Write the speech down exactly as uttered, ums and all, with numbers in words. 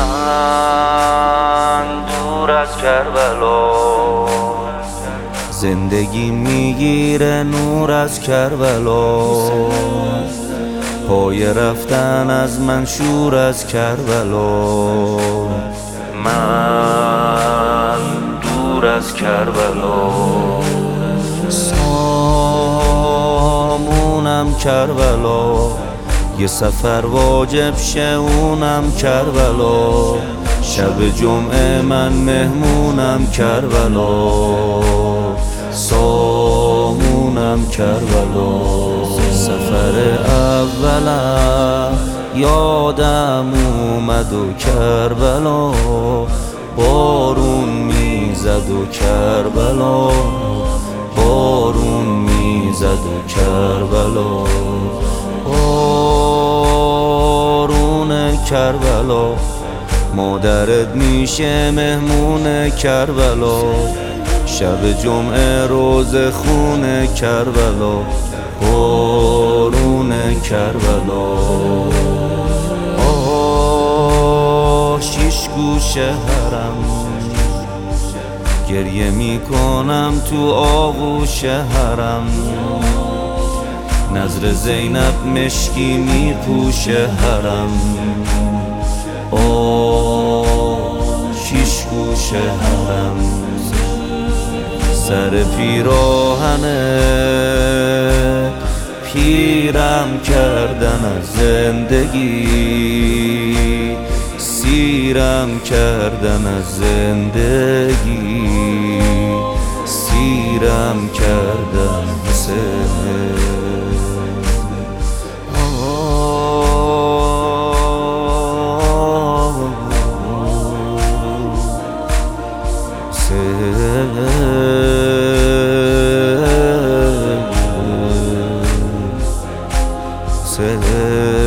من دور از کربلا، زندگی میگیره نور از کربلا، پای رفتن از من شور از کربلا. من دور از کربلا، سامونم کربلا، یه سفر واجب شه اونم کربلا، شب جمعه من مهمونم کربلا، سامونم کربلا. سفر اولم یادم اومد و کربلا، بارون میزد و کربلا، بارون میزد و کربلا، بارون کربلا. مادرت میشه مهمون کربلا، شب جمعه روز خون کربلا، بارون کربلا. آه شیش گوشه حرم، گریه میکنم تو آغوش حرم، نظر زینب مشکی میپوشه حرم. آه شیش گوشه حرم، سر پیراهنه پیرم کردن از زندگی، سیرم کردن از زندگی، سیرم کردن زندگی. Say